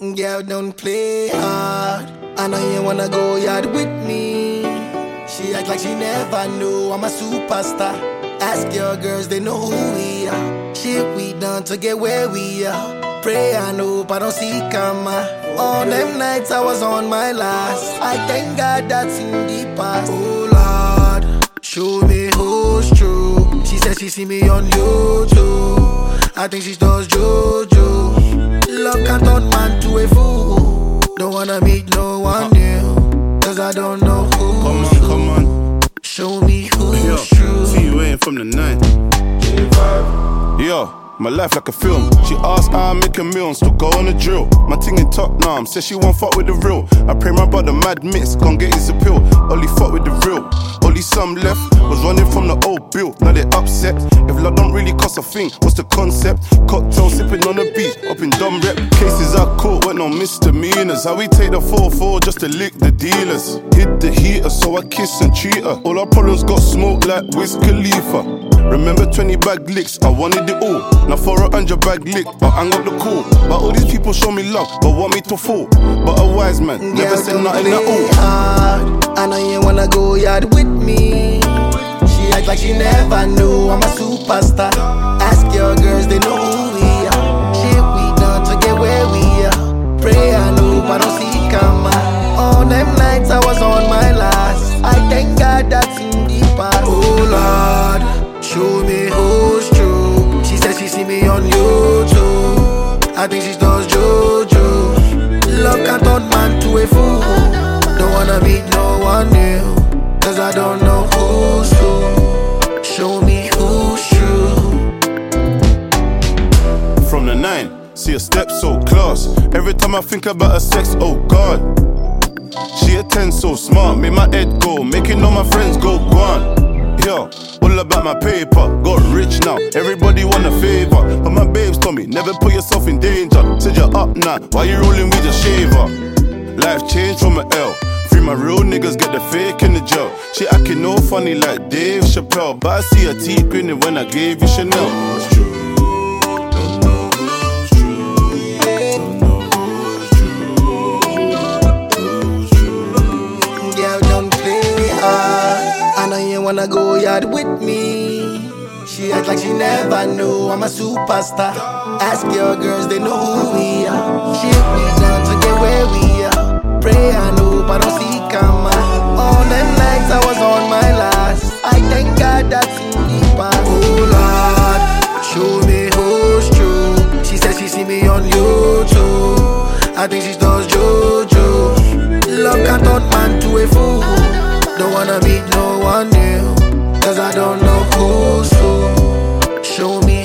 Girl, don't play hard. I know you wanna go yard with me. She act like she never knew I'm a superstar. Ask your girls, they know who we are. Shit we done to get where we are. Pray and hope I don't see karma. All them nights I was on my last. I thank God that's in the past. Oh Lord, show me who's true. She said she see me on YouTube. I think she does juju. Love can turn man to a fool. Don't wanna meet no one new, cause I don't know who's true. Come on. Show me who's true. See you waiting from the 9. Yo, my life like a film. She asked how I make a meal and still go on the drill. My ting in Tottenham, says she won't fuck with the real. I pray my brother mad mix, gon' get his appeal. Only fuck with the real. Only some left, was running from the old bill. Now they upset. If love don't really cost a thing, what's the concept? Cocktail sipping on the beach, up in dumb rep. Cases I caught with no misdemeanors. How we take the 4-4 just to lick the dealers. Hit the heater, so I kiss and treat her. All our problems got smoked like Wiz Khalifa. Remember 20 bag licks, I wanted it all. Now for 100 bag lick, I hang up the call. But all these people show me love, but want me to fall. But a wise man, never said nothing at all. Hard. I know you wanna go yard with me. She act like she never knew I'm a superstar. Ask your girls, they know who we are. Shit we done to get where we are. Pray and hope I don't see karma. All them nights I was on my last. I thank God that's in the past. Oh Lord, show me who's true. She said she see me on YouTube. I think she does juju. Love can turn man to a fool. Don't wanna meet no one new, cause I don't know who's who. Show me who's true. From the 9, see a step so class. Every time I think about her sex, oh God. She a 10 so smart, make my head go, making all my friends go on. Yo, all about my paper, got rich now, everybody want a favor. But my babes told me, never put yourself in danger. Said you're up now, why you rolling with a shaver? Life changed from a L. Free my real niggas, get the fake in the jail. She acting no funny like Dave Chappelle, but I see her teeth grinning when I gave you Chanel. It's true. Don't know who's true. Don't know who's true. Girl, don't play hard. I know you wanna go yard with me. She act like she never knew I'm a superstar. Ask your girls, they know who we are. Shit we done to get where we are. Pray and hope I don't see karma. All them nights I was on my last. I thank God that's in the past. Oh Lord, show me who's true. She said she see me on YouTube. I think she does juju. Love can turn man to a fool. Don't wanna meet no one new, cause I don't know who's who. Show me